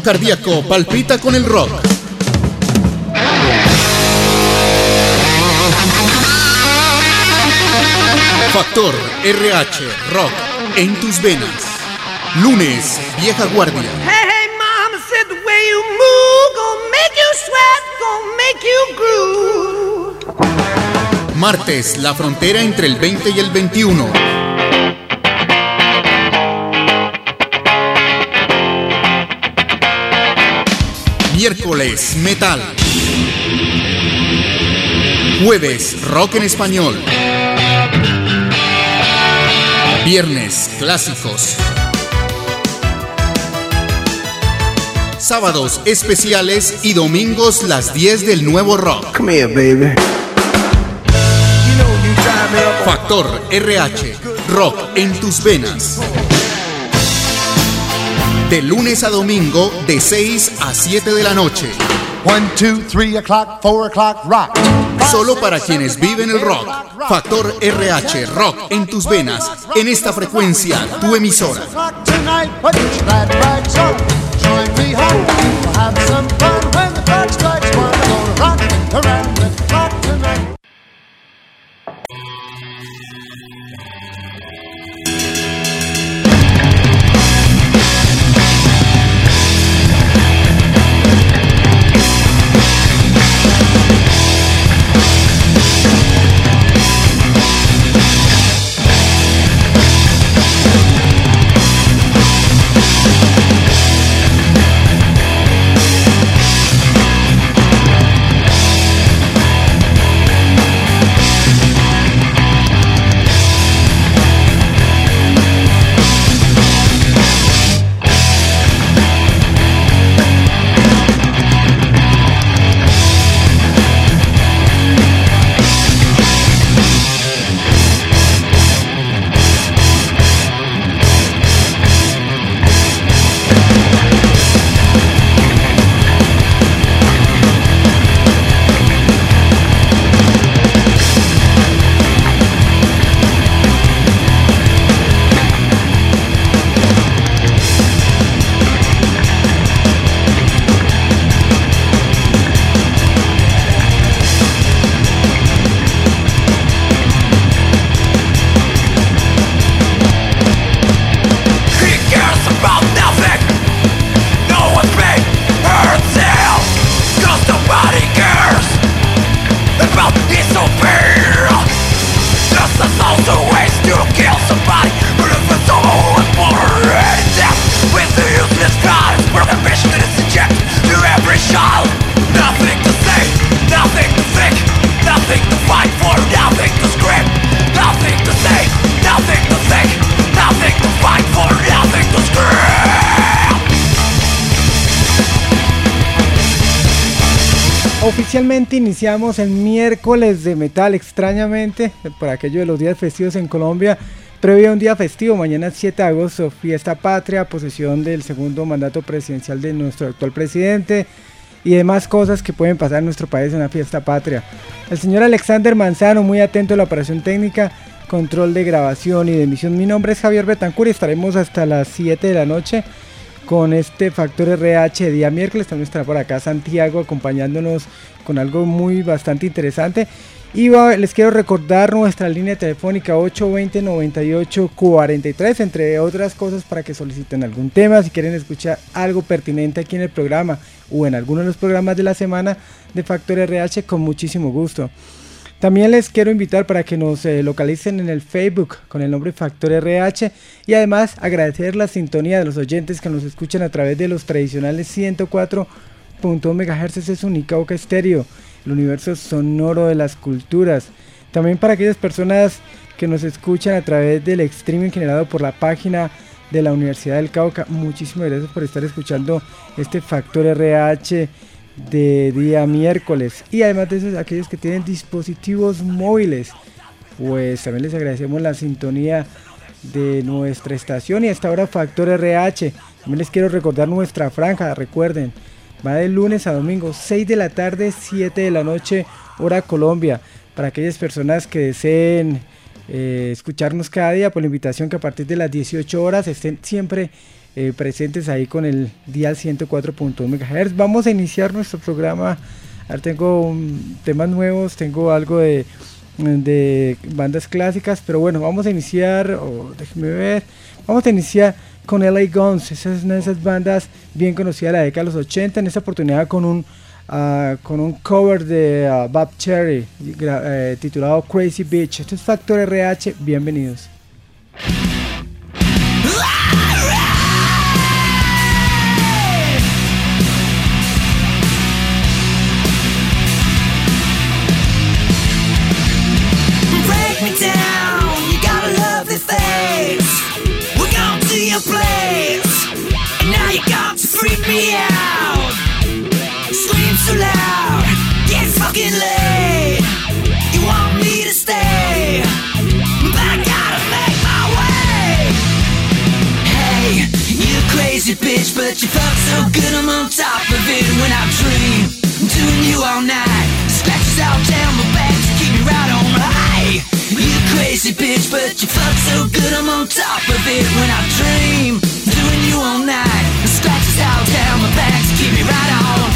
cardíaco palpita con el rock. Factor RH Rock en tus venas. Lunes, Vieja Guardia. Hey, hey, mama said the way you move gonna make you sweat, gonna make you groove. Martes, la frontera entre el 20 y el 21. Miércoles, metal. Jueves, rock en español. Viernes, clásicos. Sábados, especiales y domingos, las 10 del nuevo rock. Come here, baby. Factor RH, rock en tus venas. De lunes a domingo, de 6 a 7 de la noche. 1, 2, 3 o'clock, 4 o'clock, rock. Solo para quienes viven el rock. Factor RH, rock en tus venas. En esta frecuencia, tu emisora. Oficialmente iniciamos el miércoles de metal, extrañamente, por aquello de los días festivos en Colombia, previo a un día festivo, mañana 7 de agosto, fiesta patria, posesión del segundo mandato presidencial de nuestro actual presidente y demás cosas que pueden pasar en nuestro país en una fiesta patria. El señor Alexander Manzano, muy atento a la operación técnica, control de grabación y de emisión. Mi nombre es Javier Betancur y estaremos hasta las 7 de la noche con este Factor RH día miércoles. También estará por acá Santiago acompañándonos con algo bastante interesante. Y les quiero recordar nuestra línea telefónica 820-9843, entre otras cosas, para que soliciten algún tema, si quieren escuchar algo pertinente aquí en el programa o en alguno de los programas de la semana de Factor RH, con muchísimo gusto. También les quiero invitar para que nos localicen en el Facebook con el nombre Factor RH, y además agradecer la sintonía de los oyentes que nos escuchan a través de los tradicionales 104.1 MHz de Unicauca Estéreo, el universo sonoro de las culturas. También para aquellas personas que nos escuchan a través del streaming generado por la página de la Universidad del Cauca, muchísimas gracias por estar escuchando este Factor RH de día miércoles. Y además de eso, aquellos que tienen dispositivos móviles, pues también les agradecemos la sintonía de nuestra estación y hasta ahora Factor RH. También les quiero recordar nuestra franja, recuerden, va de lunes a domingo, 6 de la tarde, 7 de la noche, hora Colombia. Para aquellas personas que deseen escucharnos cada día, por la invitación que a partir de las 18 horas estén siempre presentes ahí con el dial 104.1 MHz. Vamos a iniciar nuestro programa. Ahora tengo temas nuevos, tengo algo de bandas clásicas, pero bueno, vamos a iniciar, déjeme ver, vamos a iniciar con LA Guns. Esa es una de esas bandas bien conocidas de la década de los 80, en esta oportunidad con un cover de Bob Cherry titulado Crazy Bitch. Esto es Factor RH, bienvenidos. Place, and now you got to freak me out. Scream so loud, get fucking late. You want me to stay, but I gotta make my way. Hey, you crazy bitch, but you fuck so good I'm on top of it. When I dream, I'm doing you all night. Scratches out down my back to keep me right on high. You crazy bitch, but you fuck so good I'm on top of it. When I dream, doing you all night. The scratches out down my back to keep me right on.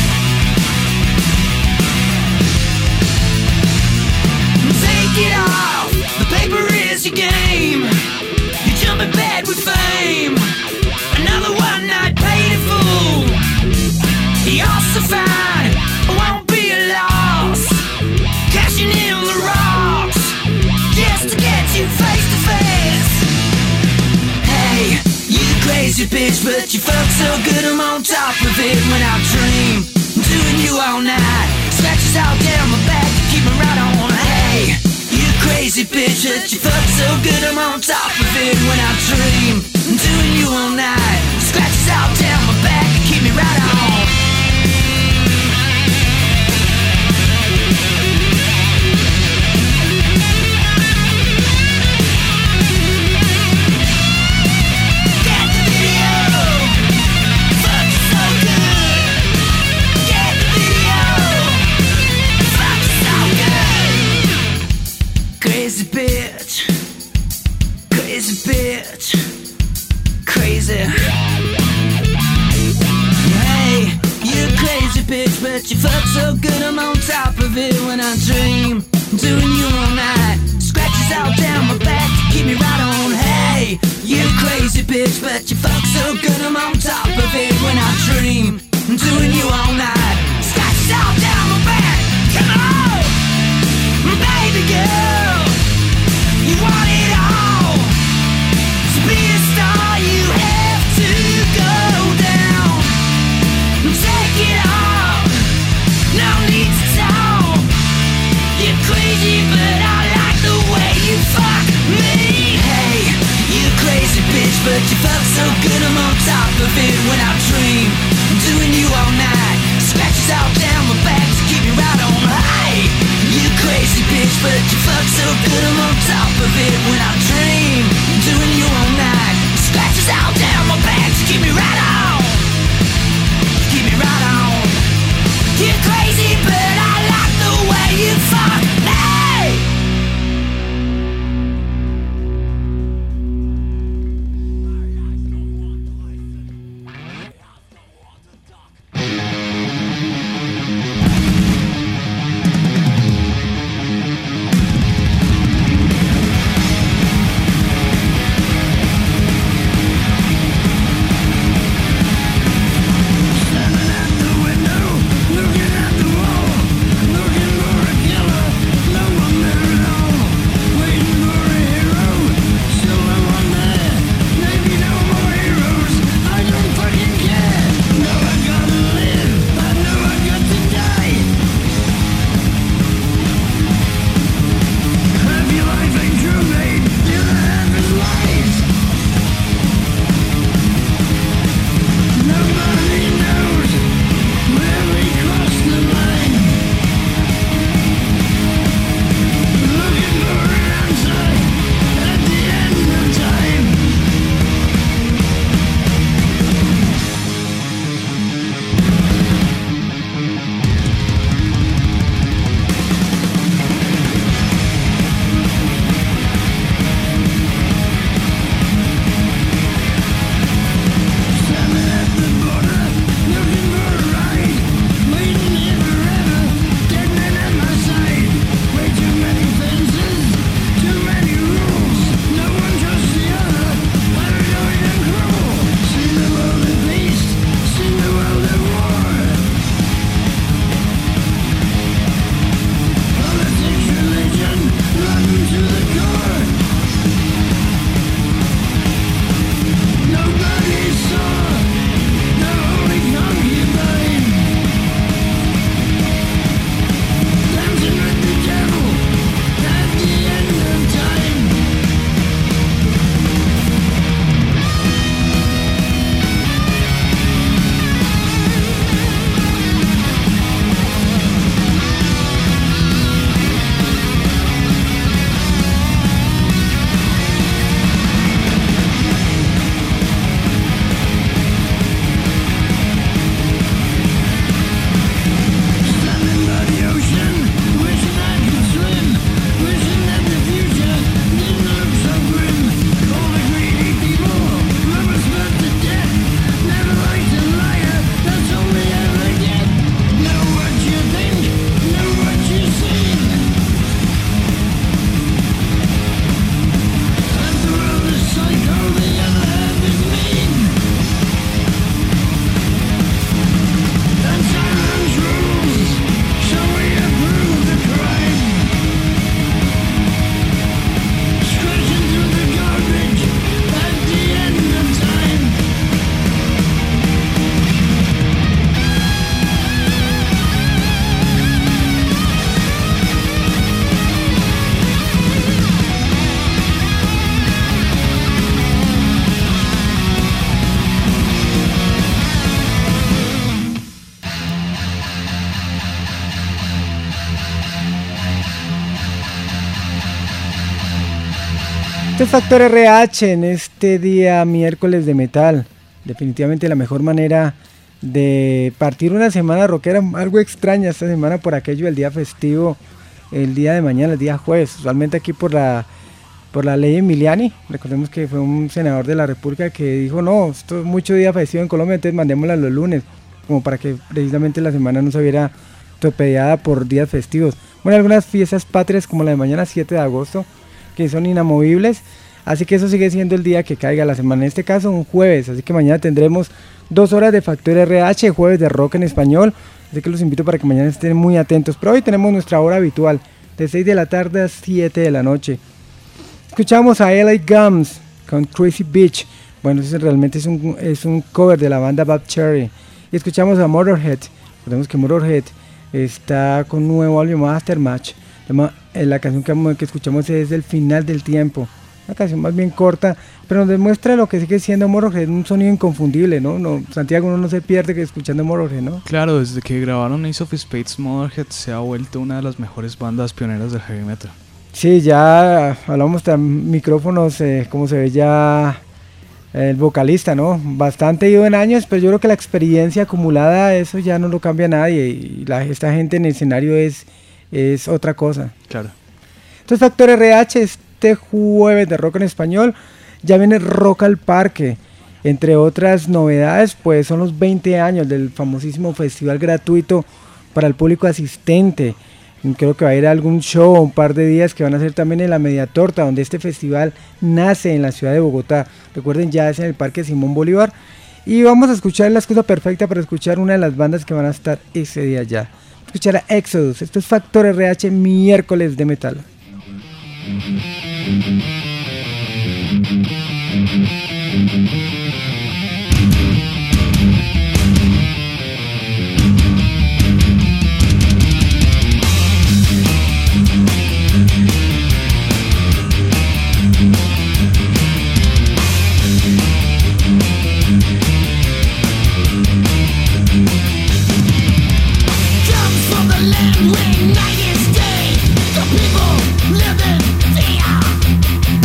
Take it off, the paper is your game. You jump in bed with fame. Another one night paid in full. You're so fine, I won't be a loss. Cashing in on the rocks just to get you face to face. Hey, you crazy bitch, but you fuck so good I'm on top of it. When I dream, I'm doing you all night. Scratches out down my back to keep me right on. Hey, you crazy bitch, but you fuck so good I'm on top of it. When I dream, I'm doing you all night. Scratches out down my back to keep me right on. Crazy bitch, crazy bitch, crazy. Hey, you crazy bitch, but you fuck so good I'm on top of it. When I dream, I'm doing you all night. Scratches out down my back to keep me right on. Hey, you crazy bitch, but you fuck so good I'm on top of it. When I dream, I'm doing you all night. Scratches out down my back, come on, baby girl. You want it all. To be a star you have to go down. Take it off, no need to talk. You're crazy but I like the way you fuck me. Hey, you crazy bitch, but you fuck so good I'm on top of it. When I dream, I'm doing you all night. Scratches out down my back to keep me right on high. You crazy bitch, but you fuck so good I'm on top of it. When I dream, I'm doing you all night. Scratches out down my back to keep me right on. Keep me right on. You're crazy but I like the way you fuck me. Este es Factor RH en este día miércoles de metal. Definitivamente la mejor manera de partir una semana rockera, algo extraña esta semana por aquello del día festivo, el día de mañana, el día jueves, usualmente aquí por la ley Emiliani. Recordemos que fue un senador de la República que dijo, no, esto es mucho día festivo en Colombia, entonces mandémosla los lunes, como para que precisamente la semana no se viera torpedeada por días festivos. Bueno, algunas fiestas patrias como la de mañana 7 de agosto, que son inamovibles, así que eso sigue siendo el día que caiga la semana, en este caso un jueves, así que mañana tendremos 2 horas de Factor RH, jueves de rock en español, así que los invito para que mañana estén muy atentos, pero hoy tenemos nuestra hora habitual, de 6 de la tarde a 7 de la noche. Escuchamos a LA Guns con Crazy Bitch, bueno, ese realmente es un cover de la banda Bad Cherry, y escuchamos a Motorhead, recordemos que Motorhead está con un nuevo álbum Aftermatch. La canción que escuchamos es El Final del Tiempo, una canción más bien corta, pero nos demuestra lo que sigue siendo Motorhead, un sonido inconfundible, ¿no? Santiago, uno no se pierde que escuchando Motorhead, ¿no? Claro, desde que grabaron Ace of Spades, Motorhead se ha vuelto una de las mejores bandas pioneras del heavy metal. Sí, ya hablamos de micrófonos, como se ve ya el vocalista, ¿no? Bastante ido en años, pero yo creo que la experiencia acumulada, eso ya no lo cambia nadie, y esta gente en el escenario es otra cosa. Claro. Entonces Factor RH este jueves de rock en español, ya viene Rock al Parque, entre otras novedades pues son los 20 años del famosísimo festival gratuito para el público asistente. Creo que va a ir a algún show, un par de días que van a ser también en la Media Torta, donde este festival nace en la ciudad de Bogotá. Recuerden, ya es en el Parque Simón Bolívar, y vamos a escuchar la excusa perfecta para escuchar una de las bandas que van a estar ese día allá. Escuchar a Exodus. Esto es Factor RH miércoles de metal. Land where night is day, the people live in fear.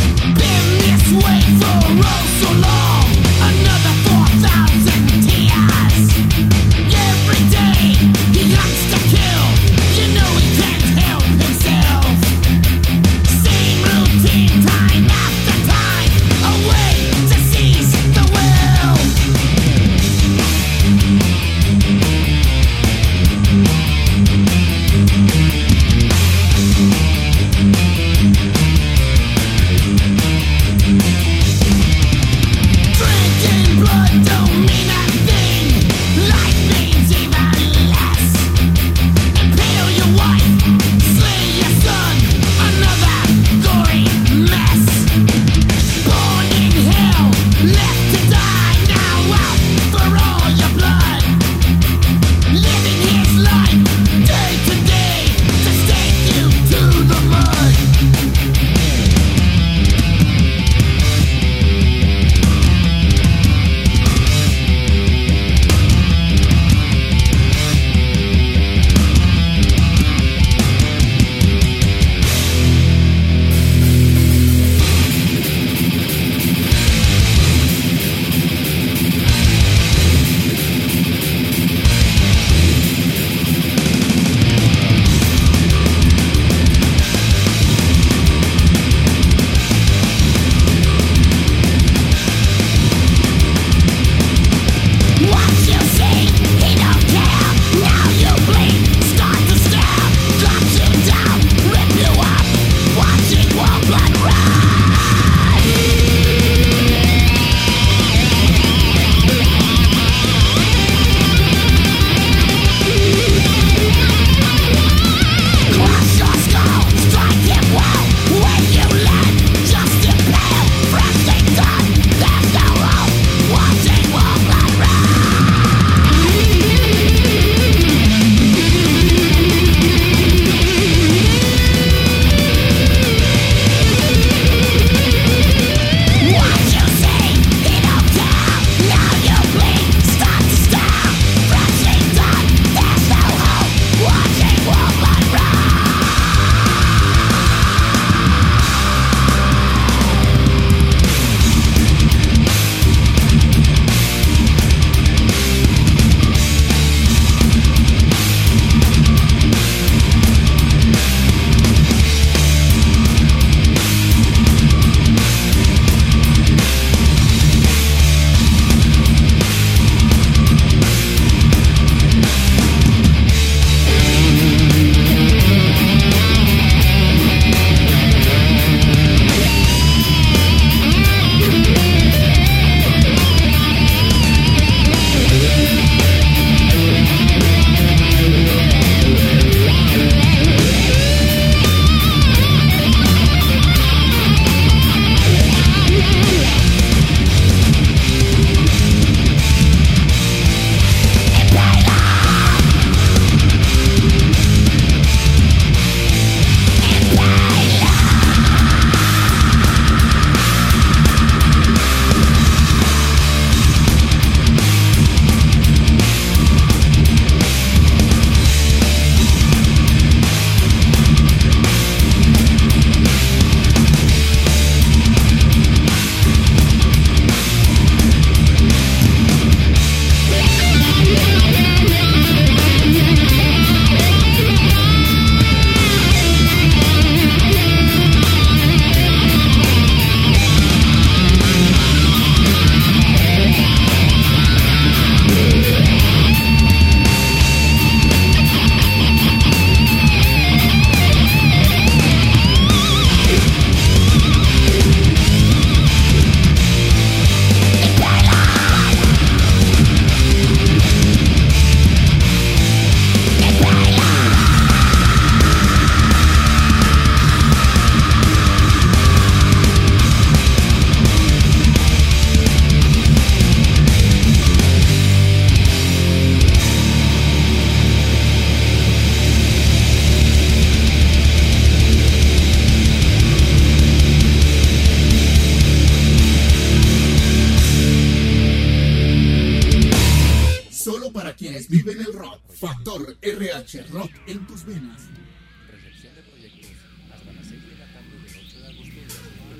Factor RH, rock en tus venas. Recepción de proyectos hasta las 6 de la tarde del 8 de agosto de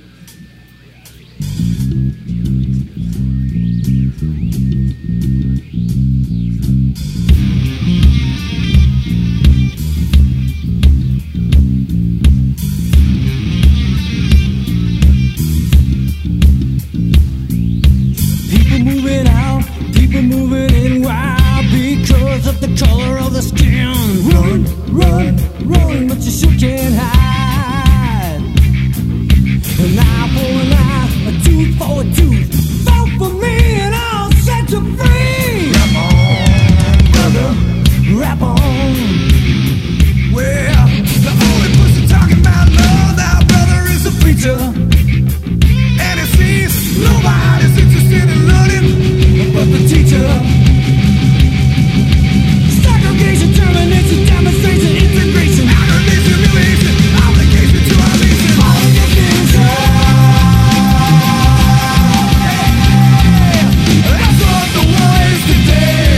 2020. People moving out, people moving in wild because of the color of the skin. Run, run, run, but you sure can't hide. An eye for an eye, a tooth for a tooth. Vote for me and I'll set you free. Rap on, brother, rap on. Well, the only person talking about love, our brother is a preacher. And it seems nobody's interested in learning but the teacher. Segregation, termination, demonstration, integration, aggravation, humiliation, obligation to our nation. All of the things that's what the war is today.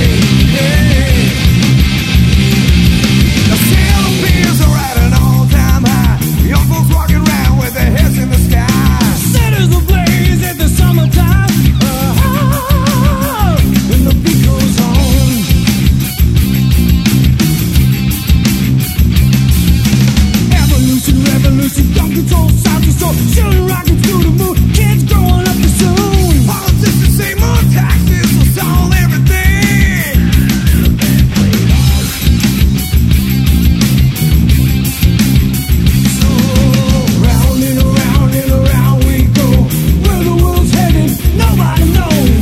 The CLPs are at an all-time high. Young folks walking around with their heads in the sky. Centers ablaze at the summertime. When the beat goes on. Evolution, revolution, gun control, sound control, shooting rockets through the moon, kids growing up too soon. Politicians say more taxes will solve everything. So round and around we go. Where the world's headed, nobody knows.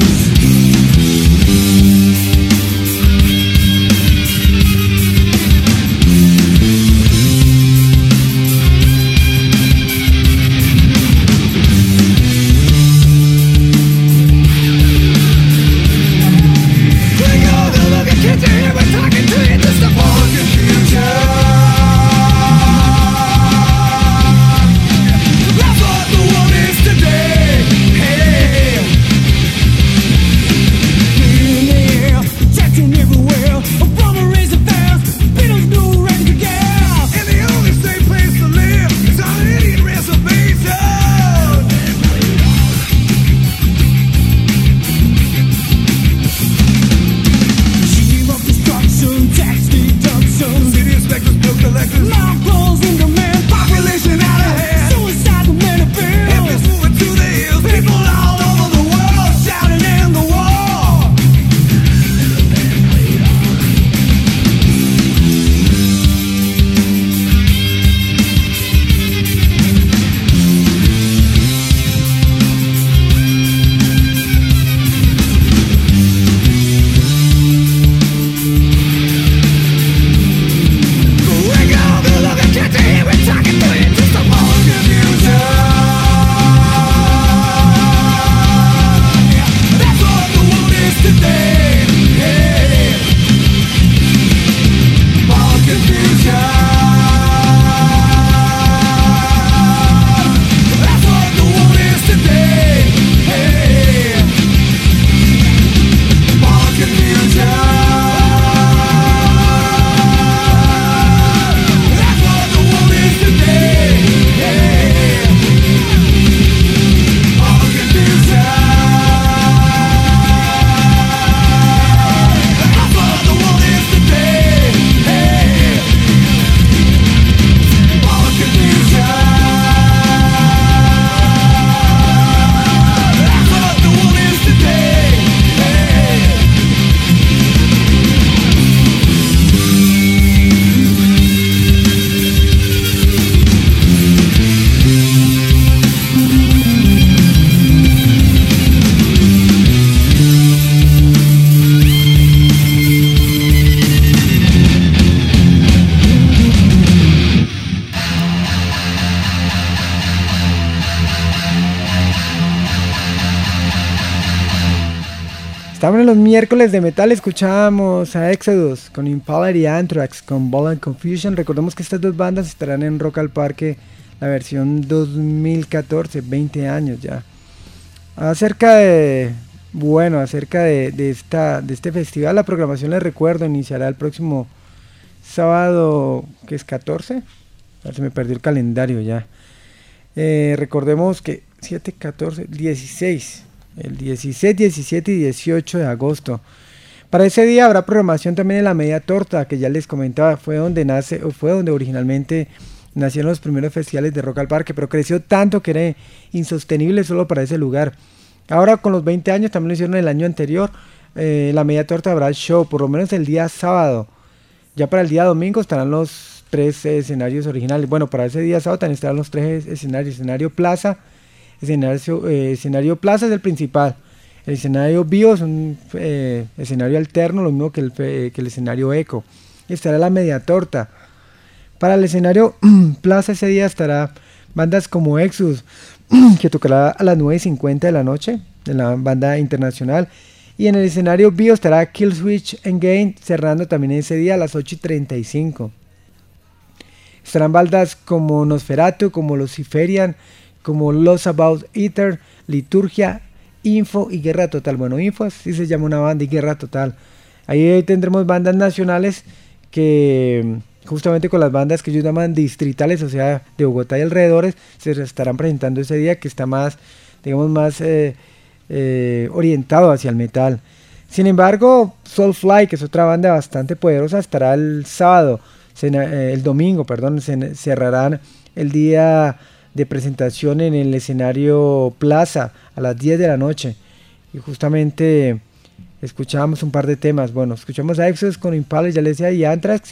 Estamos en los miércoles de metal, escuchábamos a Exodus con Impala y Anthrax con Ball and Confusion. Recordemos que estas dos bandas estarán en Rock al Parque, la versión 2014, 20 años ya. Acerca de Bueno, acerca de este festival, la programación, les recuerdo, iniciará el próximo sábado, que es 14, a ver si me perdí el calendario ya. Recordemos que 7, 14, 16, el 16, 17 y 18 de agosto. Para ese día habrá programación también en la Media Torta, que ya les comentaba, fue donde originalmente nacieron los primeros festivales de Rock al Parque, pero creció tanto que era insostenible solo para ese lugar. Ahora con los 20 años, también lo hicieron el año anterior, la Media Torta habrá show, por lo menos el día sábado. Ya para el día domingo estarán los 3 escenarios originales. Bueno, para ese día sábado también estarán los 3 escenarios. Escenario Plaza es el principal. El escenario Bio es un escenario alterno, lo mismo que el escenario Eco. Estará la Media Torta. Para el escenario Plaza ese día estará bandas como Exodus, que tocará a las 9:50 de la noche, de la banda internacional. Y en el escenario Bio estará Killswitch Engage, cerrando también ese día a las 8:35. Estarán bandas como Nosferatu, como Luciferian, como Los About Ether, Liturgia, Info y Guerra Total. Bueno, Info sí se llama una banda, y Guerra Total. Ahí tendremos bandas nacionales que justamente con las bandas que ellos llaman distritales, o sea, de Bogotá y alrededores, se estarán presentando ese día, que está más, digamos, más orientado hacia el metal. Sin embargo, Soulfly, que es otra banda bastante poderosa, estará el domingo, cerrarán el día de presentación en el escenario Plaza a las 10 de la noche. Y justamente escuchábamos un par de temas. Bueno, escuchamos a Exodus con Impala, ya les decía, y Anthrax.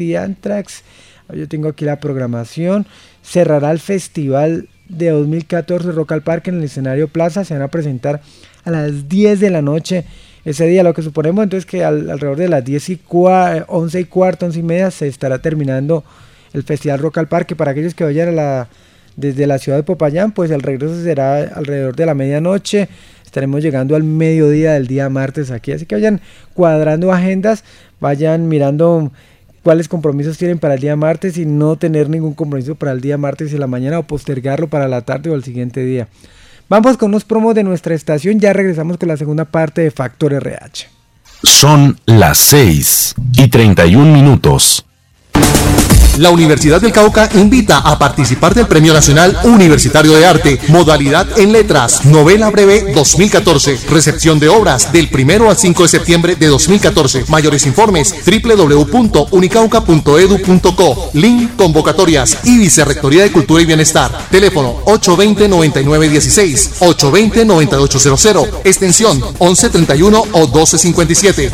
Yo tengo aquí la programación. Cerrará el festival de 2014 Rock al Parque en el escenario Plaza. Se van a presentar a las 10 de la noche ese día, lo que suponemos entonces que alrededor de las 11:15, 11:30 se estará terminando el festival Rock al Parque. Para aquellos que vayan desde la ciudad de Popayán, pues el regreso será alrededor de la medianoche. Estaremos llegando al mediodía del día martes aquí, así que vayan cuadrando agendas, vayan mirando cuáles compromisos tienen para el día martes y no tener ningún compromiso para el día martes en la mañana o postergarlo para la tarde o el siguiente día. Vamos con unos promos de nuestra estación, ya regresamos con la segunda parte de Factor RH. Son las 6:31. La Universidad del Cauca invita a participar del Premio Nacional Universitario de Arte, modalidad en letras, novela breve 2014, recepción de obras del 1 al 5 de septiembre de 2014. Mayores informes www.unicauca.edu.co, link convocatorias y Vicerrectoría de Cultura y Bienestar. Teléfono 820-9916, 820-9800, extensión 1131 o 1257.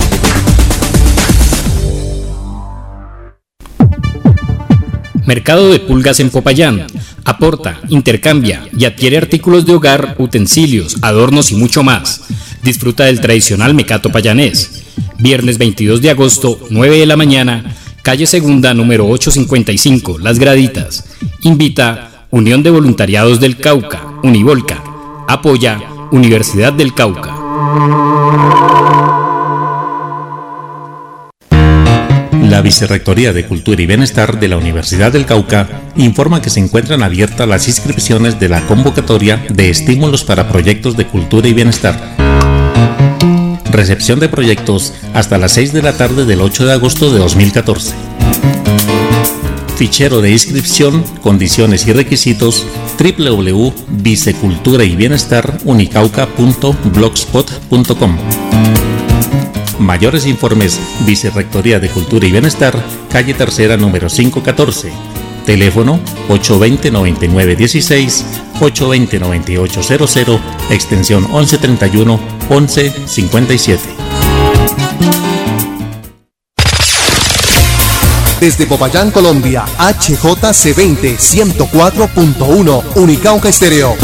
Mercado de Pulgas en Popayán. Aporta, intercambia y adquiere artículos de hogar, utensilios, adornos y mucho más. Disfruta del tradicional mecato payanés. Viernes 22 de agosto, 9 de la mañana, calle Segunda, número 855, Las Graditas. Invita Unión de Voluntariados del Cauca, Univolca. Apoya Universidad del Cauca. La Vicerrectoría de Cultura y Bienestar de la Universidad del Cauca informa que se encuentran abiertas las inscripciones de la convocatoria de estímulos para proyectos de cultura y bienestar. Recepción de proyectos hasta las 6 de la tarde del 8 de agosto de 2014. Fichero de inscripción, condiciones y requisitos www.viceculturaybienestar.unicauca.blogspot.com. Mayores informes, Vicerrectoría de Cultura y Bienestar, calle Tercera, número 514. Teléfono 820-9916, 820-9800, extensión 1131, 1157. Desde Popayán, Colombia, HJC20 104.1, Unicauca Estéreo.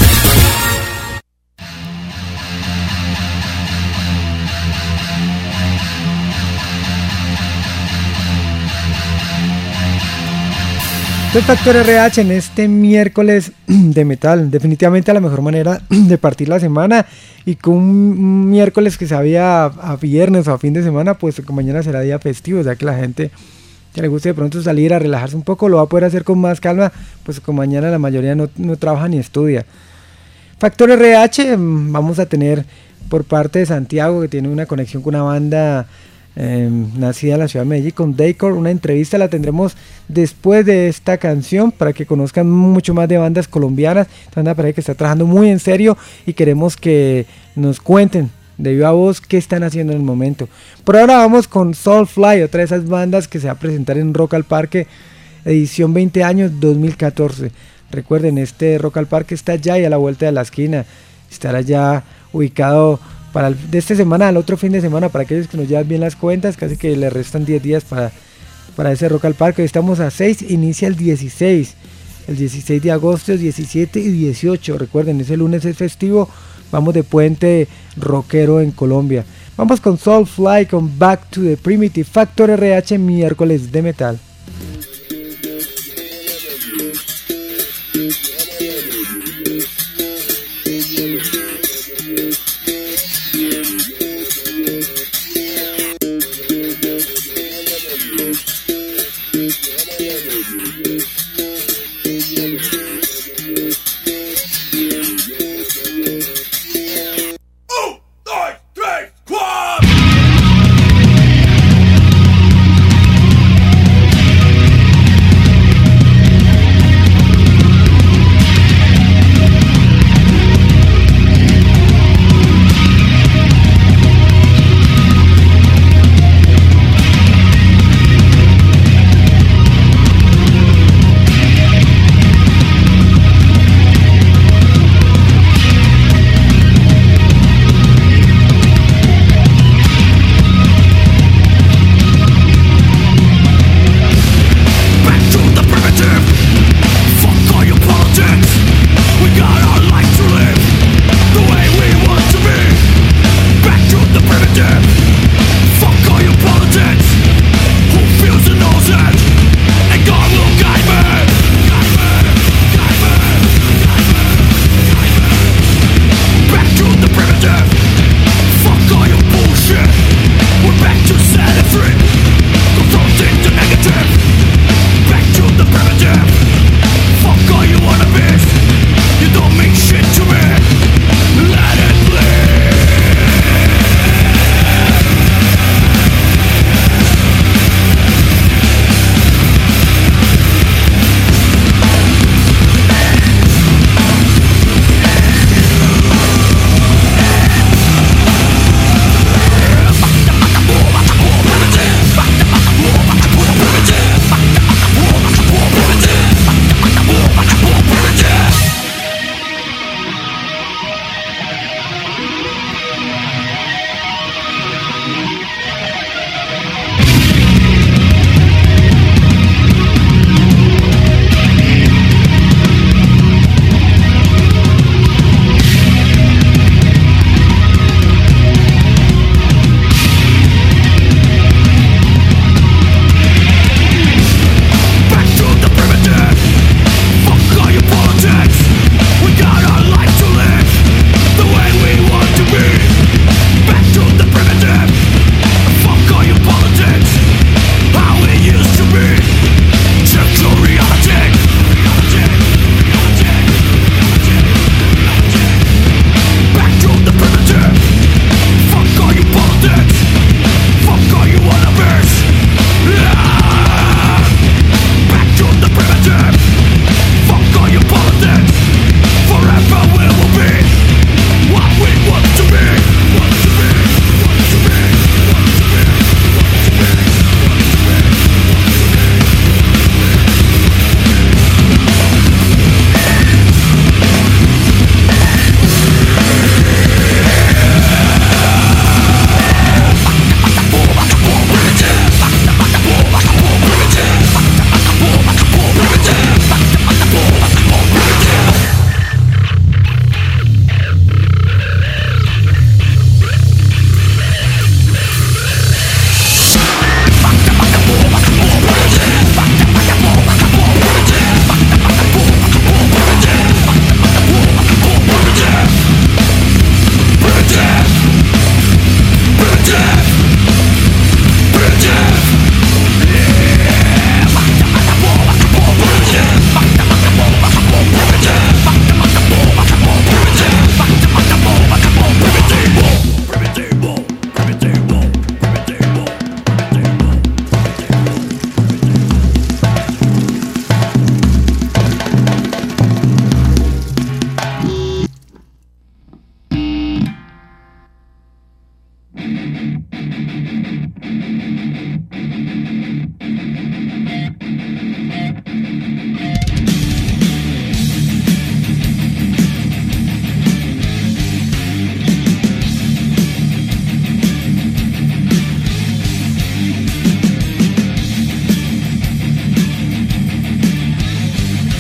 Factor RH en este miércoles de metal, definitivamente la mejor manera de partir la semana, y con un miércoles que sabía a viernes o a fin de semana, pues que mañana será día festivo, o sea que la gente que le guste de pronto salir a relajarse un poco lo va a poder hacer con más calma, pues como mañana la mayoría no trabaja ni estudia. Factor RH, vamos a tener por parte de Santiago, que tiene una conexión con una banda nacida en la ciudad de Medellín, con Daycore. Una entrevista la tendremos después de esta canción para que conozcan mucho más de bandas colombianas. Esta banda parece que está trabajando muy en serio y queremos que nos cuenten de viva voz qué están haciendo en el momento. Por ahora vamos con Soulfly, otra de esas bandas que se va a presentar en Rock al Parque, edición 20 años 2014. Recuerden, este Rock al Parque está ya y a la vuelta de la esquina. Estará ya ubicado de esta semana al otro fin de semana, para aquellos que nos llevan bien las cuentas, casi que le restan 10 días para ese Rock al Parque. Hoy estamos a 6, inicia el 16 de agosto, 17 y 18. Recuerden, ese lunes es festivo, vamos de puente rockero en Colombia. Vamos con Soulfly, con Back to the Primitive, Factor RH, miércoles de metal.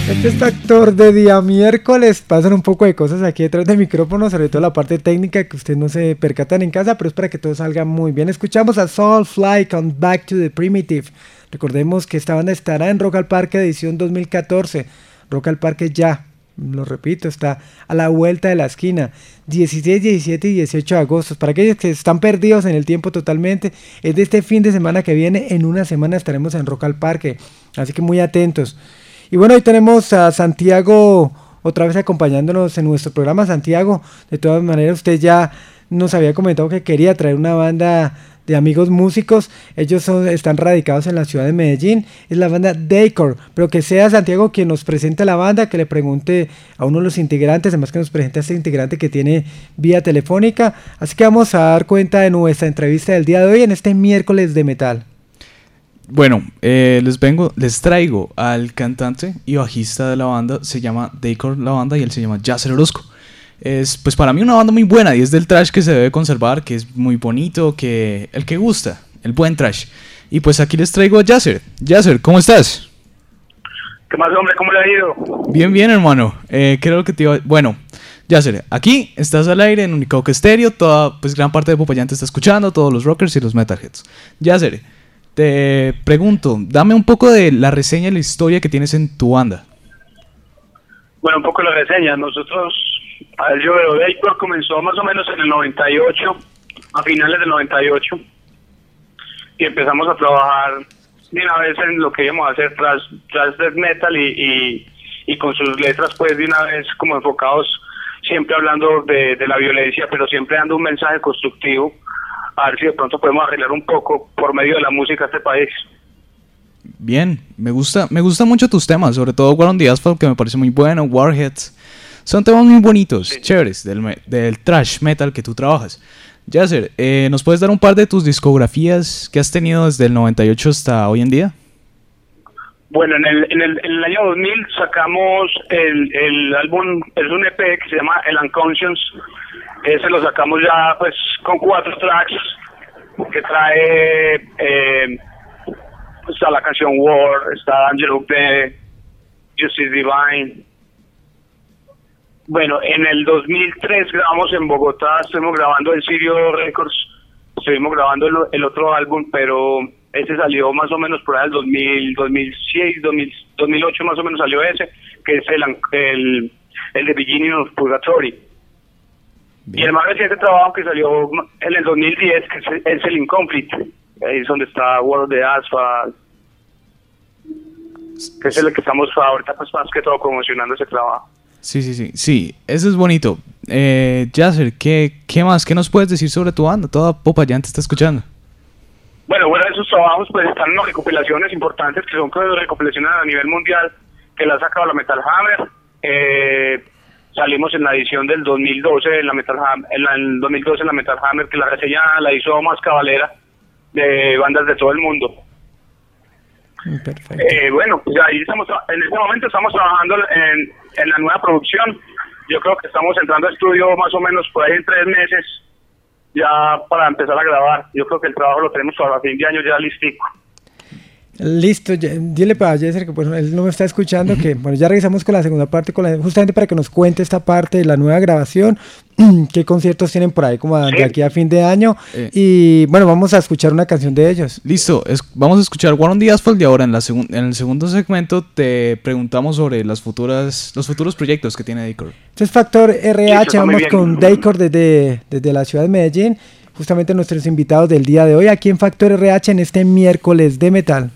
Este es Factor de día miércoles. Pasan un poco de cosas aquí detrás del micrófono, sobre todo la parte técnica que ustedes no se percatan en casa, pero es para que todo salga muy bien. Escuchamos a Soulfly con Back to the Primitive. Recordemos que esta banda estará en Rock al Parque edición 2014. Rock al Parque ya, lo repito, está a la vuelta de la esquina. 16, 17 y 18 de agosto. Para aquellos que están perdidos en el tiempo totalmente, es de este fin de semana que viene. En una semana estaremos en Rock al Parque, así que muy atentos. Y bueno, hoy tenemos a Santiago otra vez acompañándonos en nuestro programa. Santiago, de todas maneras, usted ya nos había comentado que quería traer una banda de amigos músicos. Ellos están radicados en la ciudad de Medellín. Es la banda Decor, pero que sea Santiago quien nos presente la banda, que le pregunte a uno de los integrantes, además que nos presente a este integrante que tiene vía telefónica. Así que vamos a dar cuenta de nuestra entrevista del día de hoy en este miércoles de metal. Bueno, les traigo al cantante y bajista de la banda. Se llama Decor la banda y él se llama Yasser Orozco. Es pues para mí una banda muy buena y es del thrash que se debe conservar, que es muy bonito, que el que gusta, el buen thrash. Y pues aquí les traigo a Yasser. Yasser, ¿cómo estás? ¿Qué más, hombre? ¿Cómo le ha ido? Bien, bien, hermano. Creo que te iba... Bueno, Yasser, aquí estás al aire en Unicoque Stereo. Toda, pues gran parte de Popayán te está escuchando, todos los rockers y los metalheads. Yasser, te pregunto, dame un poco de la reseña y la historia que tienes en tu banda. Bueno, un poco la reseña. Nosotros, yo veo, Decor comenzó más o menos en el 98, a finales del 98, y empezamos a trabajar de una vez en lo que íbamos a hacer tras death metal y con sus letras pues de una vez como enfocados, siempre hablando de la violencia, pero siempre dando un mensaje constructivo. A ver si de pronto podemos arreglar un poco por medio de la música este país. Bien, me gusta mucho tus temas, sobre todo War on the Asphalt, que me parece muy bueno, Warheads. Son temas muy bonitos, sí, chéveres, del thrash metal que tú trabajas. Yasser, ¿nos puedes dar un par de tus discografías que has tenido desde el 98 hasta hoy en día? Bueno, en el año 2000 sacamos el álbum, es un EP que se llama El Unconscious. Ese lo sacamos ya pues con 4 tracks que trae está la canción War, está Angel of the Justice Divine. Bueno, en el 2003 grabamos en Bogotá, estuvimos grabando en Sirio Records, estuvimos grabando el otro álbum, pero ese salió más o menos por ahí el 2006, 2008 más o menos salió ese, que es el de Beginning of Purgatory. Bien. Y el más reciente trabajo que salió en el 2010, que es el Incomplete, ahí es donde está War of the Asphalt, que es el que estamos ahorita pues más que todo promocionando ese trabajo. Sí, eso es bonito. Yasser, ¿qué más? ¿Qué nos puedes decir sobre tu banda? Toda Popayán te está escuchando. Bueno, esos trabajos pues están en unas recopilaciones importantes que son recopilaciones a nivel mundial que la ha sacado la Metal Hammer. Salimos en la edición del 2012 en la Metal Hammer, en 2012 en la Metal Hammer, que la reseña la hizo Más Cabalera, de bandas de todo el mundo. Perfecto. Bueno, pues ahí en este momento estamos trabajando en la nueva producción. Yo creo que estamos entrando a estudio más o menos por ahí en 3 meses ya para empezar a grabar. Yo creo que el trabajo lo tenemos para fin de año ya listico. Listo, dile para Yasser que pues él no me está escuchando, que bueno, ya regresamos con la segunda parte, justamente para que nos cuente esta parte de la nueva grabación, qué conciertos tienen por ahí como de aquí a fin de año, y bueno, vamos a escuchar una canción de ellos. Listo, vamos a escuchar War on the Asphalt y ahora en el segundo segmento te preguntamos sobre los futuros proyectos que tiene Decor. Este es Factor RH, vamos con Decor desde la ciudad de Medellín, justamente nuestros invitados del día de hoy aquí en Factor RH en este miércoles de metal.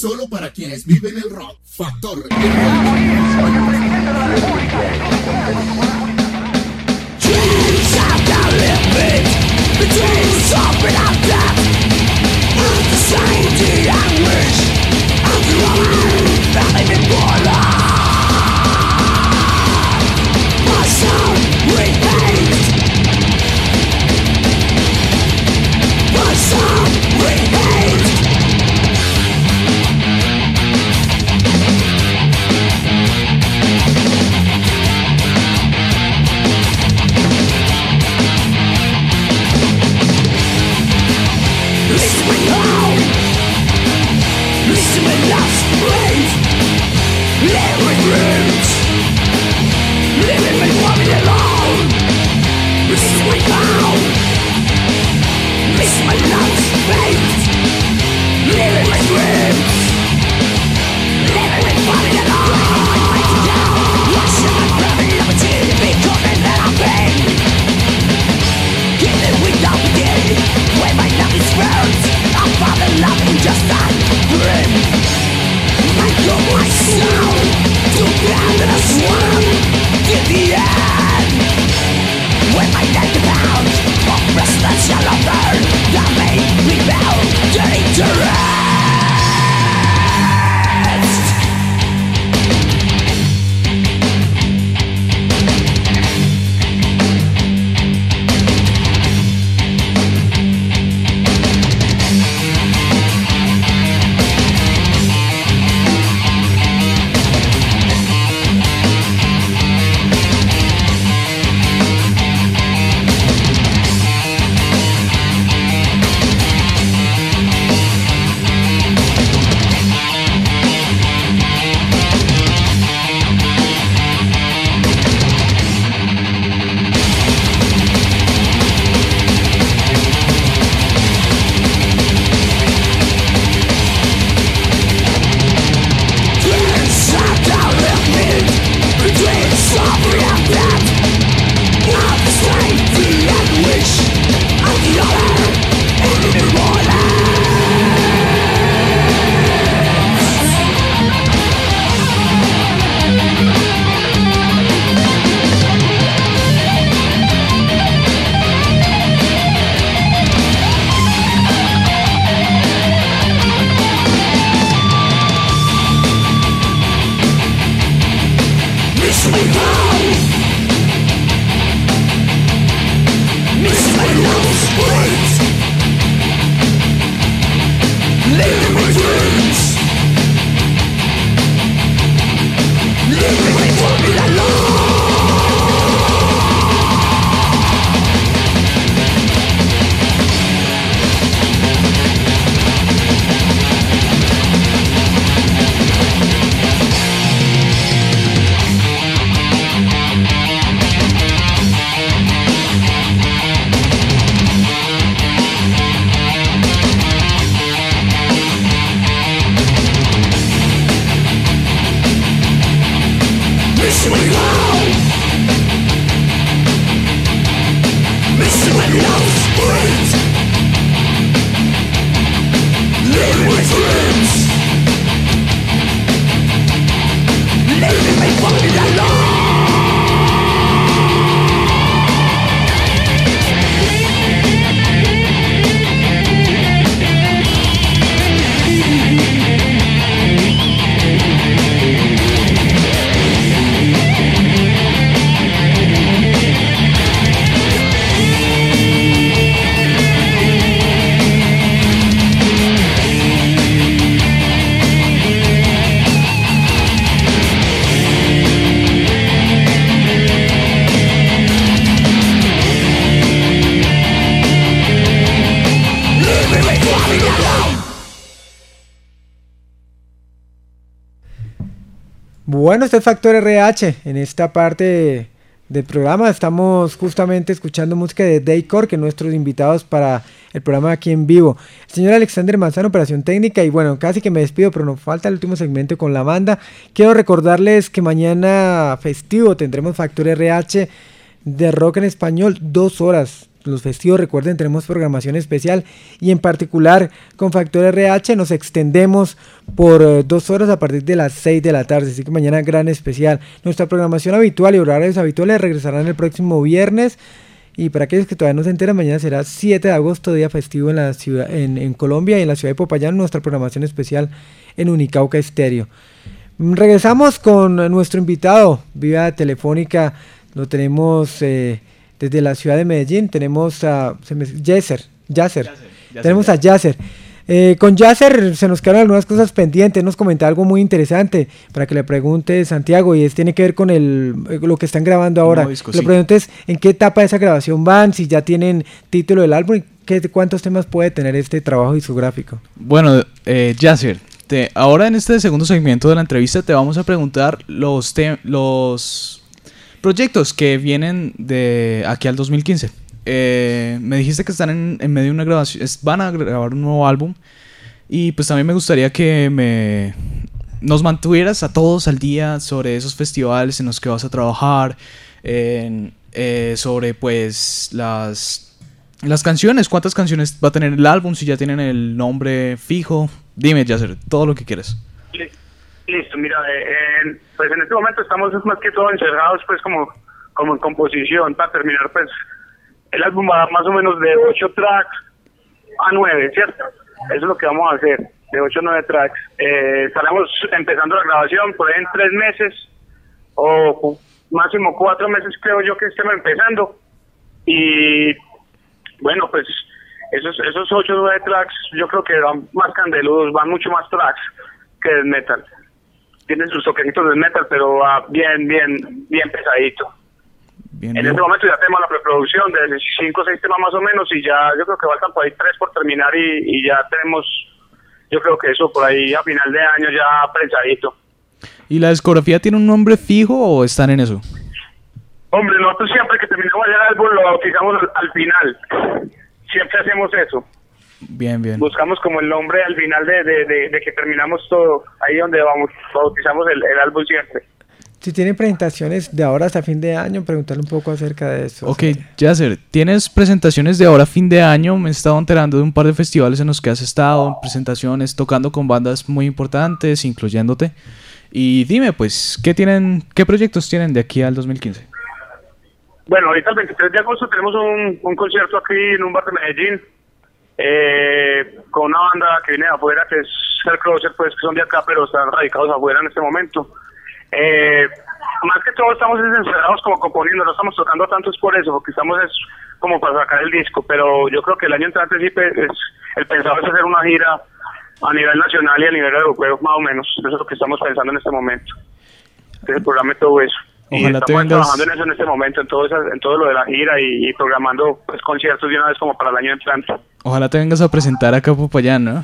solo para quienes viven el rock. Factor. Bueno, este es Factor RH. En esta parte del programa estamos justamente escuchando música de Daycore, que nuestros invitados para el programa aquí en vivo. El señor Alexander Manzano, operación técnica, y bueno, casi que me despido, pero nos falta el último segmento con la banda. Quiero recordarles que mañana festivo tendremos Factor RH de rock en español, 2 horas. los festivos. Recuerden, tenemos programación especial y en particular con Factor RH nos extendemos por 2 horas a partir de las 6 de la tarde, así que mañana gran especial. Nuestra programación habitual y horarios habituales regresarán el próximo viernes. Y para aquellos que todavía no se enteran, mañana será 7 de agosto, día festivo en la ciudad, en Colombia y en la ciudad de Popayán, nuestra programación especial en Unicauca Estéreo. Regresamos con nuestro invitado, vía telefónica, lo tenemos desde la ciudad de Medellín, tenemos a Yasser. Tenemos a Yasser. Con Yasser se nos quedaron algunas cosas pendientes, nos comentaba algo muy interesante para que le pregunte Santiago, y tiene que ver con lo que están grabando ahora. Le preguntes en qué etapa de esa grabación van, si ya tienen título del álbum y cuántos temas puede tener este trabajo discográfico. Bueno, Yasser, ahora en este segundo segmento de la entrevista te vamos a preguntar los proyectos que vienen de aquí al 2015. Me dijiste que están en medio de una grabación, van a grabar un nuevo álbum, y pues también me gustaría que nos mantuvieras a todos al día sobre esos festivales en los que vas a trabajar, sobre pues las canciones, cuántas canciones va a tener el álbum, si ya tienen el nombre fijo. Dime, Yasser, todo lo que quieras. Listo, mira, pues en este momento estamos más que todo encerrados pues como en composición para terminar pues. El álbum va más o menos de 8 tracks a 9, ¿cierto? Eso es lo que vamos a hacer, de 8 a 9 tracks. Estaremos empezando la grabación por ahí en 3 meses, o máximo 4 meses creo yo que estemos empezando. Y bueno, pues esos 8 o 9 tracks yo creo que van más candeludos, van mucho más tracks que death metal. Tienen sus toquecitos de metal, pero va bien pesadito. En este momento ya tenemos la preproducción de 5 o 6 temas más o menos, y ya yo creo que faltan por ahí 3 por terminar, y ya tenemos, yo creo que eso por ahí a final de año ya prensadito. ¿Y la discografía tiene un nombre fijo o están en eso? Hombre, nosotros siempre que terminamos el álbum lo bautizamos al final, siempre hacemos eso. Bien. Buscamos como el nombre al final de que terminamos todo, ahí donde bautizamos el álbum siempre. Si tienen presentaciones de ahora hasta fin de año, preguntarle un poco acerca de eso. Ok, Yasser, ¿tienes presentaciones de ahora a fin de año? Me he estado enterando de un par de festivales en los que has estado, presentaciones, tocando con bandas muy importantes, incluyéndote. Y dime, pues, ¿qué proyectos tienen de aquí al 2015? Bueno, ahorita el 23 de agosto tenemos un concierto aquí en un bar de Medellín, con una banda que viene de afuera, que es Hellcrusher, pues, que son de acá, pero están radicados afuera en este momento. Más que todo estamos encerrados como componiendo, no estamos tocando tanto es por eso, porque estamos como para sacar el disco, pero yo creo que el año entrante sí el pensado es hacer una gira a nivel nacional y a nivel europeo más o menos. Eso es lo que estamos pensando en este momento. Entonces el programa y todo eso. Ojalá y estamos trabajando en eso en este momento, en todo lo de la gira y programando pues conciertos de una vez como para el año entrante. Ojalá te vengas a presentar acá a Popayán, ¿no?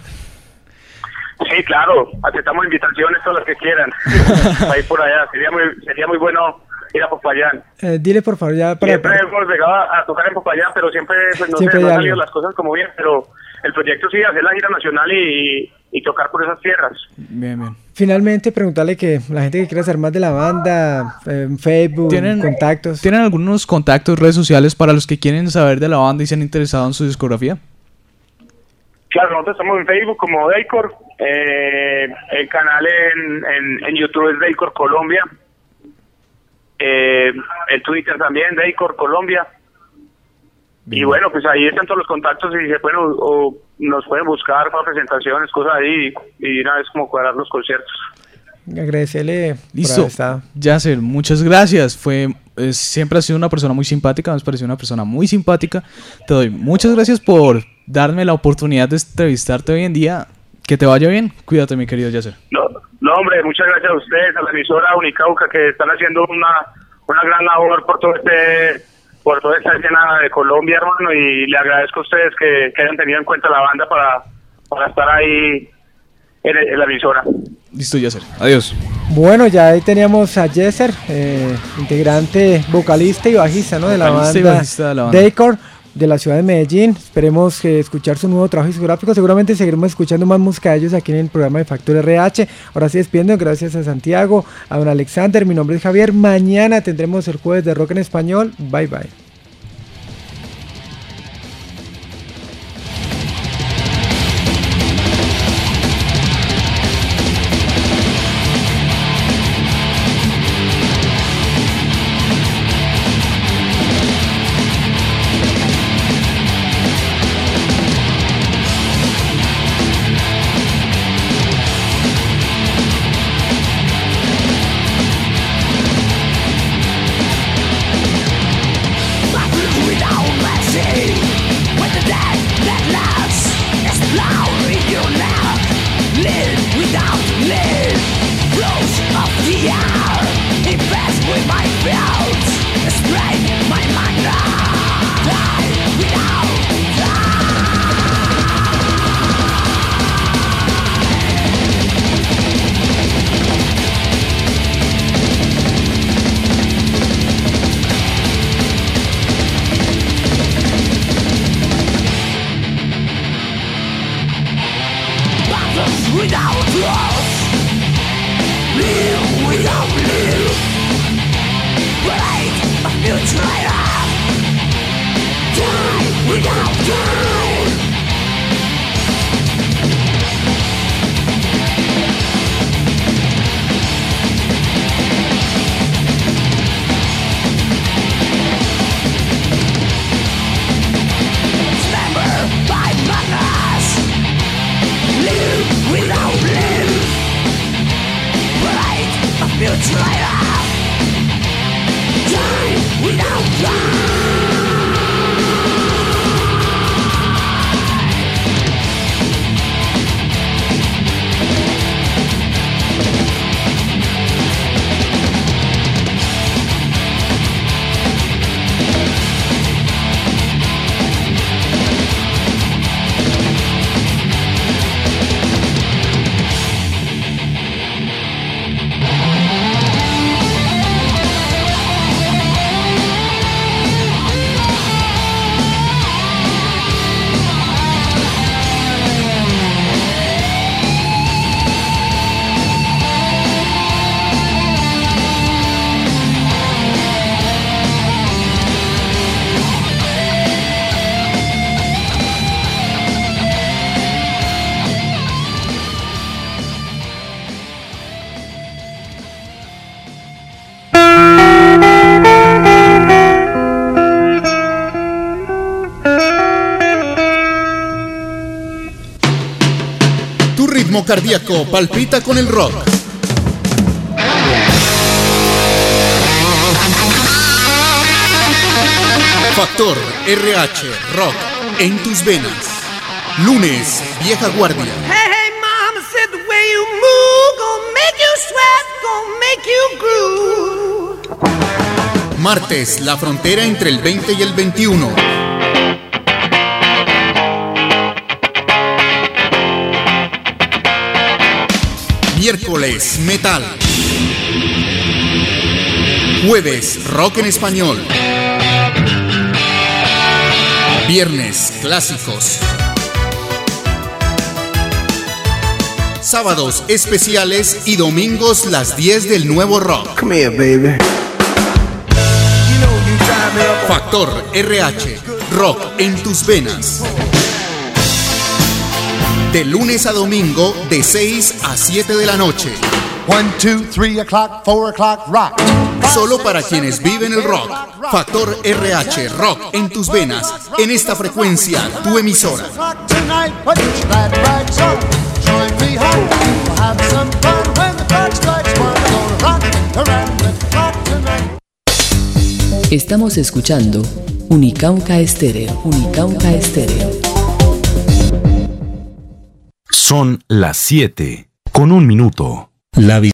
Sí, claro, aceptamos invitaciones, todas las que quieran. Ahí por allá, sería muy bueno ir a Popayán. Dile por favor ya para... Siempre hemos llegado a tocar en Popayán, pero siempre pues, no han salido las cosas como bien, pero el proyecto sí, hacer la gira nacional y tocar por esas tierras. Bien. Finalmente, preguntarle que la gente que quiera saber más de la banda, Facebook, contactos. ¿Tienen algunos contactos, redes sociales para los que quieren saber de la banda y se han interesado en su discografía? Claro, nosotros estamos en Facebook como Daycor, el canal en YouTube es Daycor Colombia, el Twitter también, Daycor Colombia. Bien. Y bueno, pues ahí están todos los contactos y o nos pueden buscar para presentaciones, cosas ahí, y una vez como cuadrar los conciertos. Agradecerle. Listo, Yasser, muchas gracias. Siempre has sido una persona muy simpática, me has parecido una persona muy simpática. Te doy muchas gracias por darme la oportunidad de entrevistarte hoy en día. Que te vaya bien, cuídate mi querido Yasser. No hombre, muchas gracias a ustedes, a la emisora Unicauca, que están haciendo una gran labor por toda esta escena de Colombia, hermano, y le agradezco a ustedes que hayan tenido en cuenta la banda para estar ahí en la emisora. Listo, Yasser, adiós. Bueno, ya ahí teníamos a Yasser, integrante, vocalista y bajista, ¿no? de la banda Daycor, de la ciudad de Medellín. Esperemos escuchar su nuevo trabajo discográfico. Seguramente seguiremos escuchando más música de ellos aquí en el programa de Factor RH. Ahora sí despidiendo, gracias a Santiago, a don Alexander. Mi nombre es Javier. Mañana tendremos el jueves de rock en español. Bye bye. ritmo cardíaco palpita con el rock. Factor RH Rock en tus venas. Lunes, Vieja Guardia. Hey, hey, mama said the way you move gonna make you sweat, gonna make you groove. Martes, la frontera entre el 20 y el 21. Miércoles, metal. Jueves, rock en español. Viernes, clásicos. Sábados, especiales y domingos, las 10 del nuevo rock. Come here, baby. Factor RH, rock en tus venas. De lunes a domingo, de 6 a 7 de la noche. 1, 2, 3 o'clock, 4 o'clock, rock. Solo para quienes viven el rock. Factor RH, rock en tus venas. En esta frecuencia, tu emisora. Estamos escuchando Unicauca Estéreo. Unicauca Estéreo. Son las 7:01.